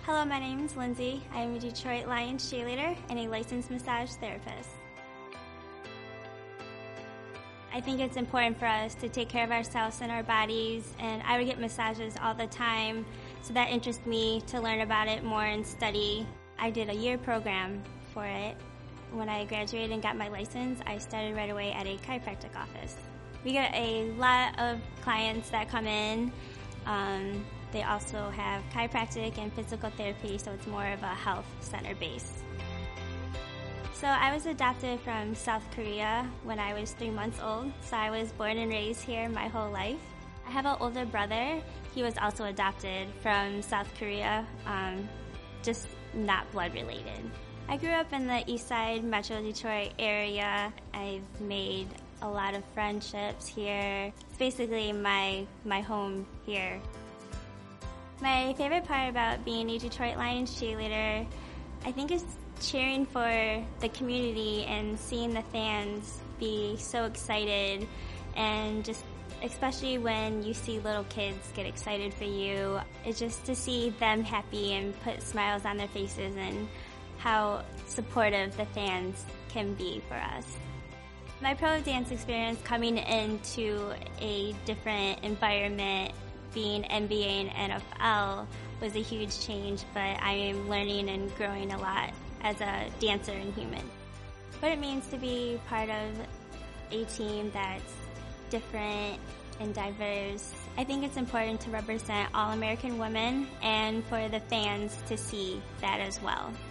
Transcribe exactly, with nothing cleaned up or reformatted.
Hello, my name is Lindsay. I am a Detroit Lions cheerleader and a licensed massage therapist. I think it's important for us to take care of ourselves and our bodies, and I would get massages all the time, so that interests me to learn about it more and study. I did a year program for it. When I graduated and got my license, I started right away at a chiropractic office. We get a lot of clients that come in. Um, they also have chiropractic and physical therapy, so it's more of a health center base. So I was adopted from South Korea when I was three months old, so I was born and raised here my whole life. I have an older brother. He was also adopted from South Korea, um, just not blood related. I grew up in the East Side Metro Detroit area. I've made a lot of friendships here. It's basically my, my home here. My favorite part about being a Detroit Lions cheerleader, I think, is cheering for the community and seeing the fans be so excited, and just especially when you see little kids get excited for you. It's just to see them happy and put smiles on their faces, and how supportive the fans can be for us. My pro dance experience coming into a different environment, being N B A and N F L, was a huge change, but I am learning and growing a lot as a dancer and human. What it means to be part of a team that's different and diverse. I think it's important to represent all American women and for the fans to see that as well.